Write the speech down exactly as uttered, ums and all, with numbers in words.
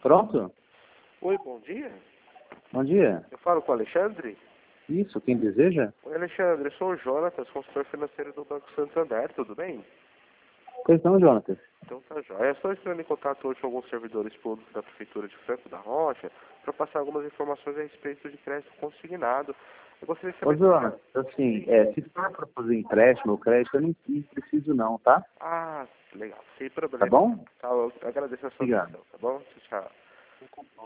Pronto? Oi, bom dia. Bom dia. Eu falo com o Alexandre? Isso, quem deseja? Oi, Alexandre, eu sou o Jonatas, consultor financeiro do Banco Santander, tudo bem? Pois não, Jonatas. Então tá jóia. Eu estou entrando em contato hoje com alguns servidores públicos da Prefeitura de Franco da Rocha para passar algumas informações a respeito de crédito consignado. Eu gostaria de Ô, saber... Jonatas, assim, é, se for para fazer empréstimo ou crédito, eu não não preciso não, tá? Ah, legal, sem Tá problema. bom? Tá, eu agradeço a sua Obrigado. atenção, tá bom? Tchau, tchau.